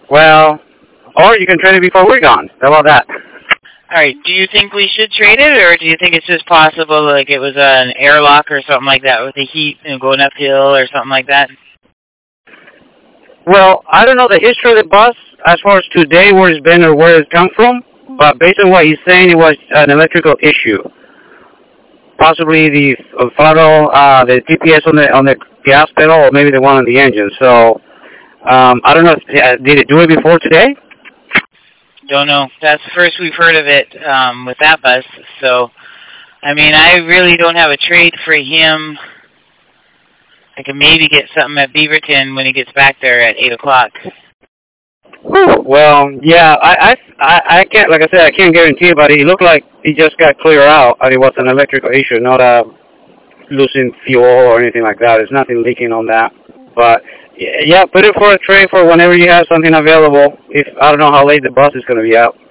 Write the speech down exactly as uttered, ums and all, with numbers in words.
Well, or you can trade it before we're gone. How about that? All right. Do you think we should trade it, or do you think it's just possible, like it was an airlock or something like that with the heat and going uphill or something like that? Well, I don't know the history of the bus as far as today, where it's been or where it's come from, but based on what he's saying, it was an electrical issue. Possibly the uh, throttle, uh, the G P S on the on the gas pedal, or maybe the one on the engine. So um, I don't know. If, uh, did it do it before today? Don't know. That's the first we've heard of it um, with that bus. So, I mean, I really don't have a trade for him. I can maybe get something at Beaverton when he gets back there at eight o'clock. Well, yeah, I, I, I can't, like I said, I can't guarantee, but it looked like he just got clear out, and it was an electrical issue, not a losing fuel or anything like that. There's nothing leaking on that. But, yeah, put it for a trade for whenever you have something available. If I don't know how late the bus is going to be out.